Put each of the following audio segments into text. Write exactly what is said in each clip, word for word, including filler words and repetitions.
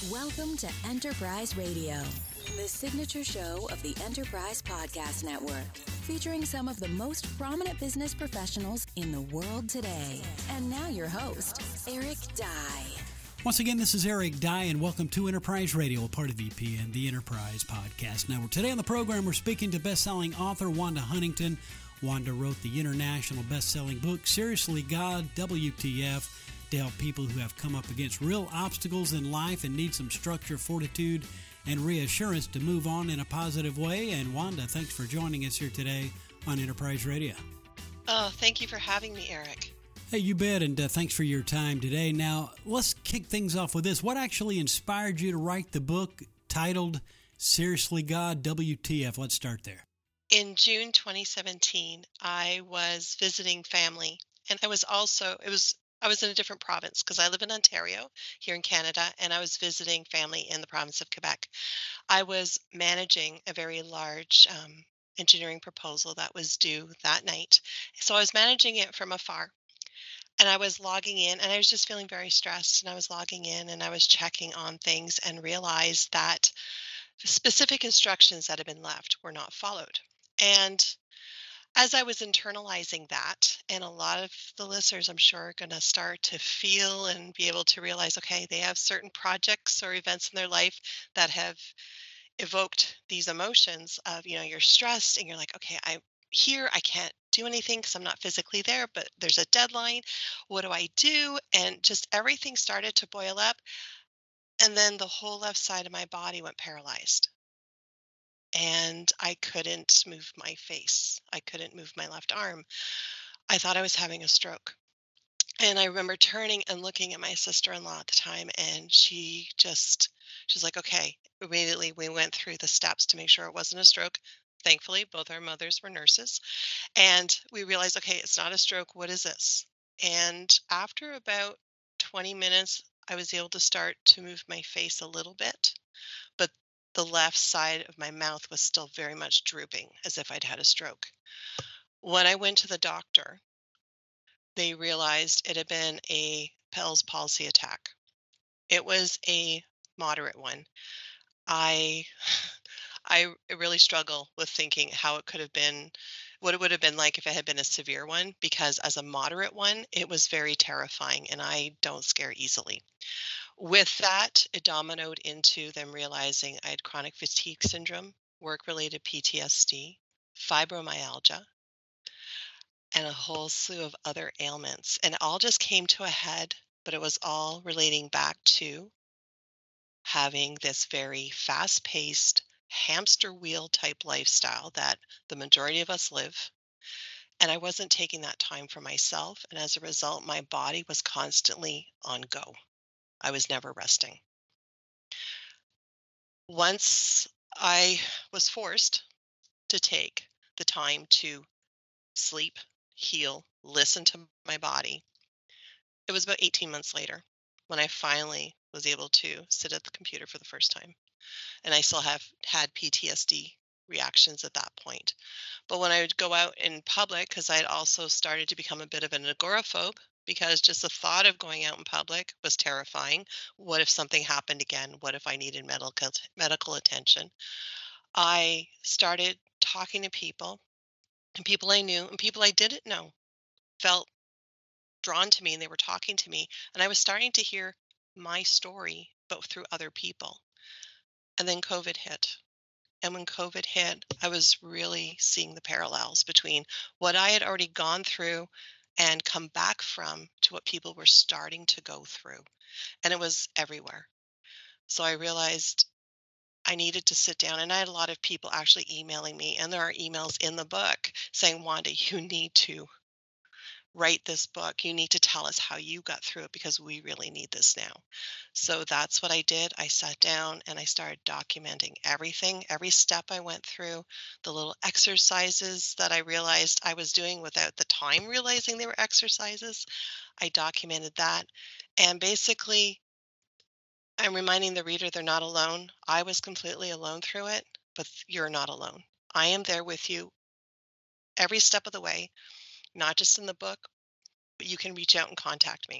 Welcome to Enterprise Radio, the signature show of the Enterprise Podcast Network, featuring some of the most prominent business professionals in the world today. And now your host, Eric Dye. Once again, this is Eric Dye, and welcome to Enterprise Radio, a part of E P N, the Enterprise Podcast Network. Today on the program, we're speaking to best-selling author Wanda Huntington. Wanda wrote the international best-selling book, Seriously God, W T F, to help people who have come up against real obstacles in life and need some structure, fortitude, and reassurance to move on in a positive way. And Wanda, thanks for joining us here today on Enterprise Radio. Oh, thank you for having me, Eric. Hey, you bet, and uh, thanks for your time today. Now, let's kick things off with this. What actually inspired you to write the book titled Seriously God, W T F? Let's start there. In June twenty seventeen, I was visiting family, and I was also, it was, I was in a different province because I live in Ontario here in Canada, and I was visiting family in the province of Quebec. I was managing a very large um, engineering proposal that was due that night. So I was managing it from afar, and I was logging in, and I was just feeling very stressed, and I was logging in, and I was checking on things and realized that specific instructions that had been left were not followed. And as I was internalizing that, and a lot of the listeners, I'm sure, are going to start to feel and be able to realize, okay, they have certain projects or events in their life that have evoked these emotions of, you know, you're stressed and you're like, okay, I'm here, I can't do anything because I'm not physically there, but there's a deadline. What do I do? And just everything started to boil up. And then the whole left side of my body went paralyzed. And I couldn't move my face. I couldn't move my left arm. I thought I was having a stroke. And I remember turning and looking at my sister-in-law at the time, and she just, she was like, okay. Immediately we went through the steps to make sure it wasn't a stroke. Thankfully, both our mothers were nurses. And we realized, okay, it's not a stroke. What is this? And after about twenty minutes, I was able to start to move my face a little bit. But the left side of my mouth was still very much drooping, as if I'd had a stroke. When I went to the doctor, they realized it had been a Bell's palsy attack. It was a moderate one. I I really struggle with thinking how it could have been, what it would have been like if it had been a severe one, because as a moderate one, it was very terrifying, and I don't scare easily. With that, it dominoed into them realizing I had chronic fatigue syndrome, work-related P T S D, fibromyalgia, and a whole slew of other ailments. And it all just came to a head, but it was all relating back to having this very fast-paced, hamster wheel type lifestyle that the majority of us live. And I wasn't taking that time for myself. And as a result, my body was constantly on go. I was never resting. Once I was forced to take the time to sleep, heal, listen to my body, it was about eighteen months later when I finally was able to sit at the computer for the first time. And I still have had P T S D reactions at that point. But when I would go out in public, because I had also started to become a bit of an agoraphobe, because just the thought of going out in public was terrifying. What if something happened again? What if I needed medical medical attention? I started talking to people, and people I knew and people I didn't know felt drawn to me, and they were talking to me, and I was starting to hear my story, but through other people. And then COVID hit. And when COVID hit, I was really seeing the parallels between what I had already gone through and come back from to what people were starting to go through. And it was everywhere. So I realized I needed to sit down, and I had a lot of people actually emailing me, and there are emails in the book saying, Wanda, you need to write this book. You need to tell us how you got through it, because we really need this now. So that's what I did. I sat down and I started documenting everything, every step I went through, the little exercises that I realized I was doing without the time realizing they were exercises. I documented that. And basically, I'm reminding the reader they're not alone. I was completely alone through it, but you're not alone. I am there with you every step of the way, not just in the book, but you can reach out and contact me.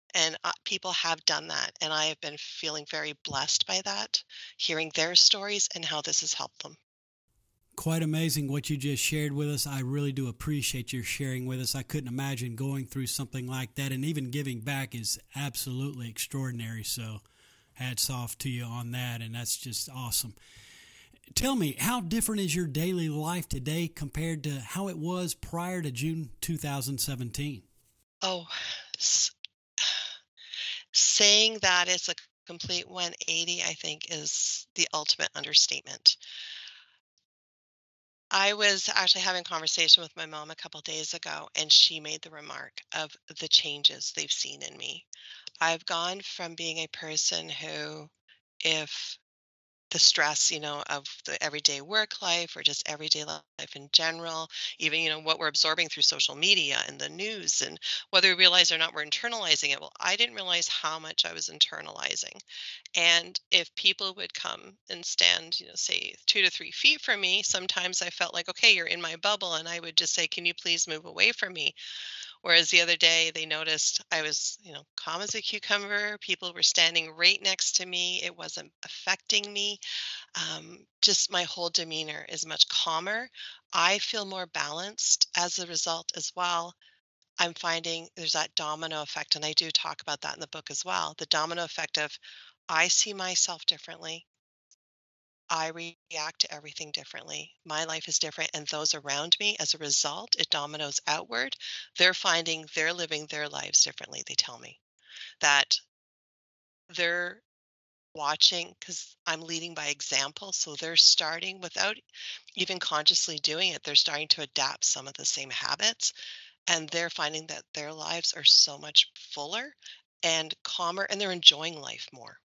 And uh, people have done that. And I have been feeling very blessed by that, hearing their stories and how this has helped them. Quite amazing what you just shared with us. I really do appreciate your sharing with us. I couldn't imagine going through something like that, and even giving back is absolutely extraordinary. So hats off to you on that, and that's just awesome. Tell me, how different is your daily life today compared to how it was prior to June two thousand seventeen? Oh, s- saying that it's a complete one eighty, I think, is the ultimate understatement. I was actually having a conversation with my mom a couple days ago, and she made the remark of the changes they've seen in me. I've gone from being a person who, if the stress, you know, of the everyday work life or just everyday life in general, even, you know, what we're absorbing through social media and the news, and whether we realize or not, we're internalizing it. Well, I didn't realize how much I was internalizing. And if people would come and stand, you know, say two to three feet from me, sometimes I felt like, okay, you're in my bubble. And I would just say, can you please move away from me? Whereas the other day they noticed I was, you know, calm as a cucumber. People were standing right next to me. It wasn't affecting me. Um, just my whole demeanor is much calmer. I feel more balanced as a result as well. I'm finding there's that domino effect, and I do talk about that in the book as well. The domino effect of I see myself differently. I react to everything differently. My life is different, and those around me, as a result, it dominoes outward. They're finding they're living their lives differently. They tell me that they're watching because I'm leading by example. So they're starting without even consciously doing it. They're starting to adapt some of the same habits, and they're finding that their lives are so much fuller and calmer, and they're enjoying life more.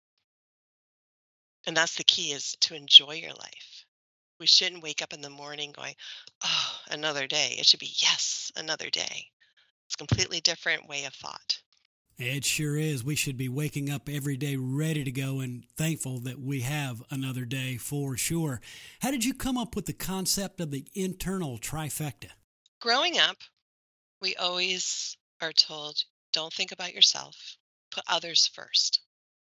And that's the key, is to enjoy your life. We shouldn't wake up in the morning going, oh, another day. It should be, yes, another day. It's a completely different way of thought. It sure is. We should be waking up every day ready to go and thankful that we have another day for sure. How did you come up with the concept of the internal trifecta? Growing up, we always are told, don't think about yourself, put others first.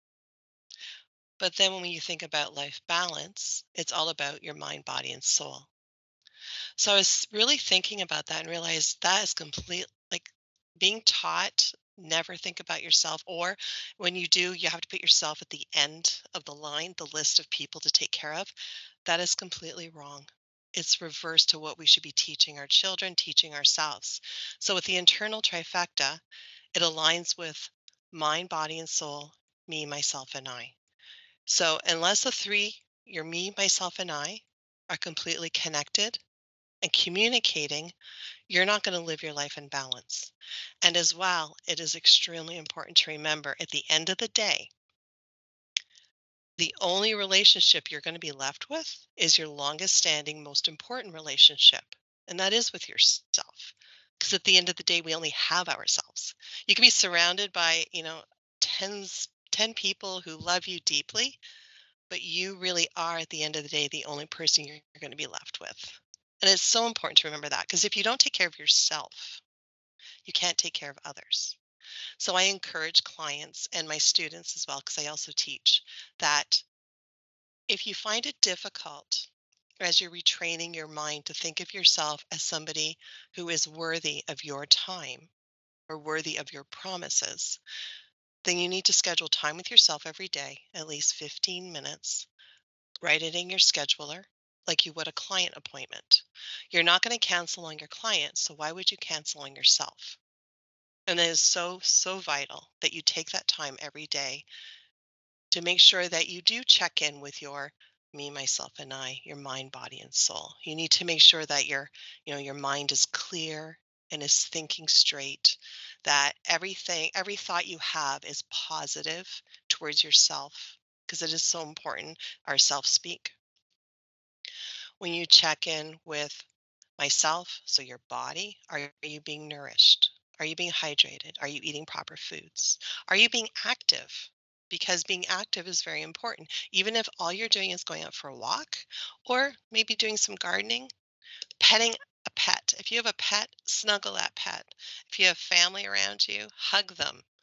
But then when you think about life balance, it's all about your mind, body, and soul. So I was really thinking about that and realized that is complete, like being taught never think about yourself, or when you do, you have to put yourself at the end of the line, the list of people to take care of. That is completely wrong. It's reverse to what we should be teaching our children, teaching ourselves. So with the internal trifecta, it aligns with mind, body, and soul, me, myself, and I. So unless the three, your me, myself, and I, are completely connected and communicating, you're not going to live your life in balance. And as well, it is extremely important to remember at the end of the day, the only relationship you're going to be left with is your longest standing, most important relationship. And that is with yourself. Because at the end of the day, we only have ourselves. You can be surrounded by, you know, tens, ten people who love you deeply, but you really are, at the end of the day, the only person you're going to be left with. And it's so important to remember that, because if you don't take care of yourself, you can't take care of others. So I encourage clients and my students as well, because I also teach, that if you find it difficult as you're retraining your mind to think of yourself as somebody who is worthy of your time or worthy of your promises, then you need to schedule time with yourself every day, at least fifteen minutes. Write it in your scheduler like you would a client appointment. You're not going to cancel on your client, so why would you cancel on yourself? And it is so, so vital that you take that time every day to make sure that you do check in with your me, myself, and I, your mind, body, and soul. You need to make sure that your, you know, your mind is clear and is thinking straight, that everything, every thought you have is positive towards yourself, because it is so important, our self-speak. When you check in with myself, so your body, are you being nourished? Are you being hydrated? Are you eating proper foods? Are you being active? Because being active is very important. Even if all you're doing is going out for a walk, or maybe doing some gardening, petting a pet. If you have a pet, snuggle that pet. If you have family around you, hug them.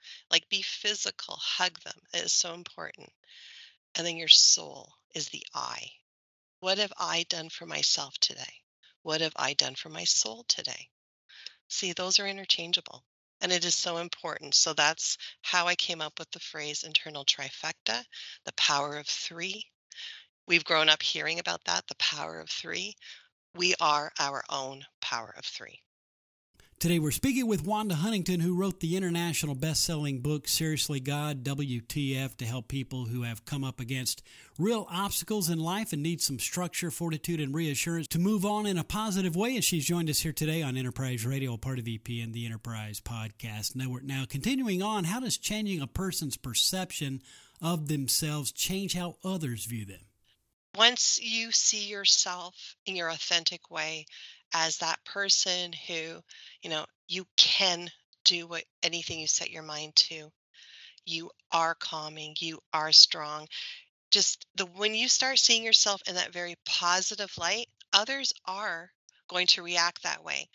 Like, be physical, hug them. It is so important. And then your soul is the I. What have I done for myself today? What have I done for my soul today? See, those are interchangeable. And it is so important. So that's how I came up with the phrase internal trifecta, the power of three. We've grown up hearing about that, the power of three. We are our own power of three. Today we're speaking with Wanda Huntington, who wrote the international best-selling book, Seriously God, W T F, to help people who have come up against real obstacles in life and need some structure, fortitude, and reassurance to move on in a positive way. And she's joined us here today on Enterprise Radio, part of E P N, the Enterprise Podcast Network. Now, continuing on, how does changing a person's perception of themselves change how others view them? Once you see yourself in your authentic way as that person who, you know, you can do what anything you set your mind to, you are calming, you are strong. Just the when you start seeing yourself in that very positive light, others are going to react that way.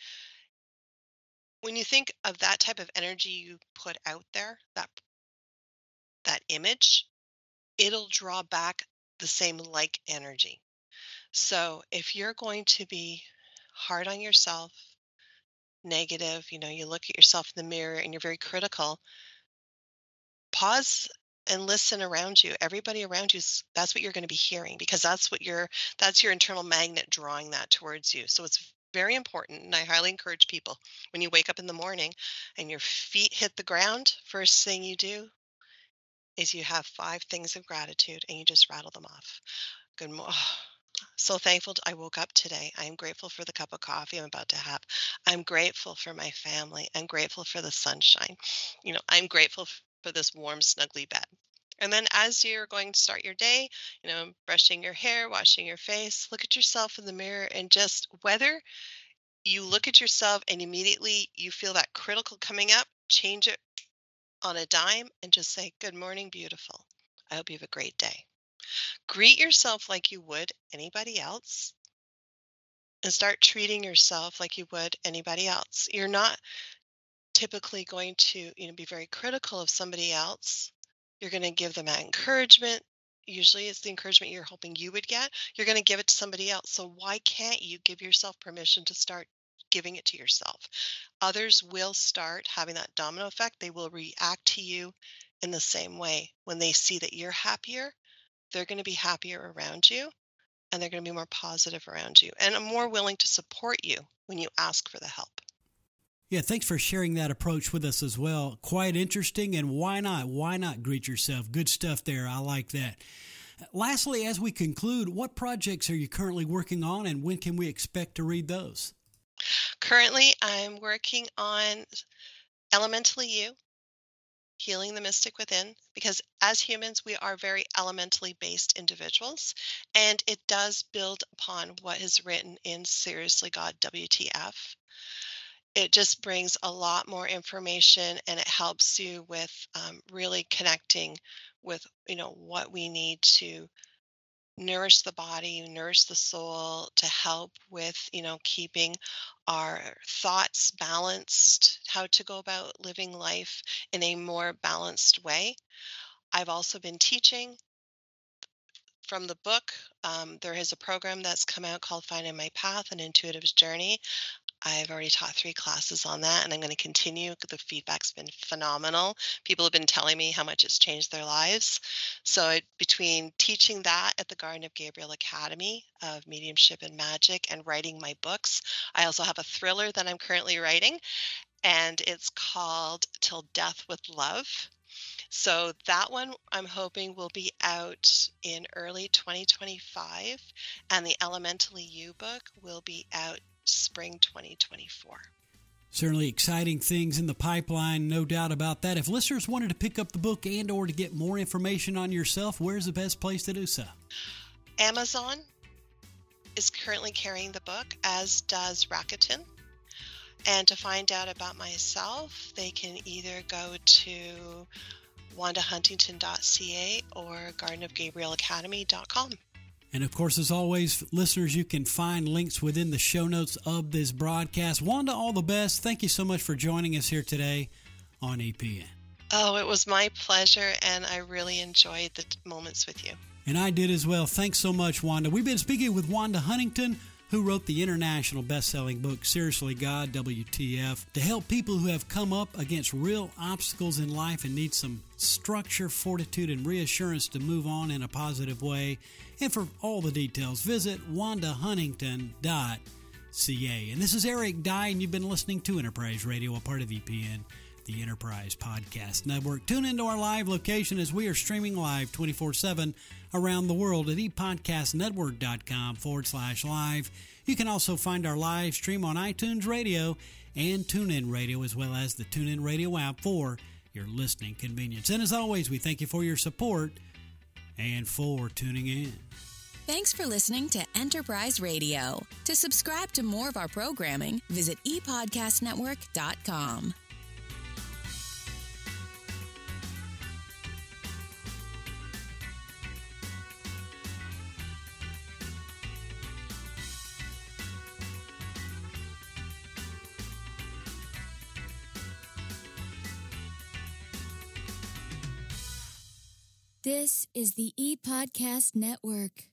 When you think of that type of energy you put out there, that that image, it'll draw back the same like energy. So if you're going to be hard on yourself, negative, you know, you look at yourself in the mirror and you're very critical, pause and listen around you. Everybody around you, that's what you're going to be hearing, because that's what your that's your internal magnet drawing that towards you. So it's very important, and I highly encourage people, when you wake up in the morning and your feet hit the ground, first thing you do is you have five things of gratitude and you just rattle them off. Good morning. So thankful I woke up today. I am grateful for the cup of coffee I'm about to have. I'm grateful for my family. I'm grateful for the sunshine. You know, I'm grateful for this warm, snuggly bed. And then as you're going to start your day, you know, brushing your hair, washing your face, look at yourself in the mirror, and just whether you look at yourself and immediately you feel that critical coming up, change it on a dime and just say, good morning, beautiful. I hope you have a great day. Greet yourself like you would anybody else, and start treating yourself like you would anybody else. You're not typically going to, you know, be very critical of somebody else. You're going to give them that encouragement. Usually it's the encouragement you're hoping you would get. You're going to give it to somebody else. So why can't you give yourself permission to start giving it to yourself? Others will start having that domino effect. They will react to you in the same way. When they see that you're happier, they're going to be happier around you, and they're going to be more positive around you and more willing to support you when you ask for the help. Yeah, thanks for sharing that approach with us as well. Quite interesting, and why not? Why not greet yourself? Good stuff there. I like that. Lastly, as we conclude, what projects are you currently working on, and when can we expect to read those? Currently, I'm working on Elementally You, Healing the Mystic Within, because as humans, we are very elementally based individuals, and it does build upon what is written in Seriously God, W T F. It just brings a lot more information, and it helps you with um, really connecting with, you know, what we need to nourish the body, nourish the soul, to help with, you know, keeping our thoughts balanced, how to go about living life in a more balanced way. I've also been teaching from the book. Um, there is a program that's come out called Finding My Path, an Intuitive's Journey. I've already taught three classes on that, and I'm going to continue. The feedback's been phenomenal. People have been telling me how much it's changed their lives. So it, between teaching that at the Garden of Gabriel Academy of Mediumship and Magic and writing my books, I also have a thriller that I'm currently writing, and it's called Till Death with Love. So that one I'm hoping will be out in early twenty twenty-five, and the Elementally You book will be out spring twenty twenty-four. Certainly exciting things in the pipeline, no doubt about that. If listeners wanted to pick up the book and or to get more information on yourself, where's the best place to do so? Amazon is currently carrying the book, as does Rakuten. And to find out about myself, they can either go to wanda huntington dot c a or garden of gabriel academy dot com. And of course, as always, listeners, you can find links within the show notes of this broadcast. Wanda, all the best. Thank you so much for joining us here today on E P N. Oh, it was my pleasure, and I really enjoyed the t- moments with you. And I did as well. Thanks so much, Wanda. We've been speaking with Wanda Huntington, who wrote the international best-selling book, Seriously God, W T F, to help people who have come up against real obstacles in life and need some structure, fortitude, and reassurance to move on in a positive way. And for all the details, visit wanda huntington dot c a. And this is Eric Dye, and you've been listening to Enterprise Radio, a part of E P N, the Enterprise Podcast Network. Tune into our live location as we are streaming live twenty-four seven around the world at epodcastnetwork.com forward slash live. You can also find our live stream on iTunes Radio and TuneIn Radio, as well as the TuneIn Radio app for your listening convenience. And as always, we thank you for your support and for tuning in. Thanks for listening to Enterprise Radio. To subscribe to more of our programming, visit e podcast network dot com. This is the ePodcast Network.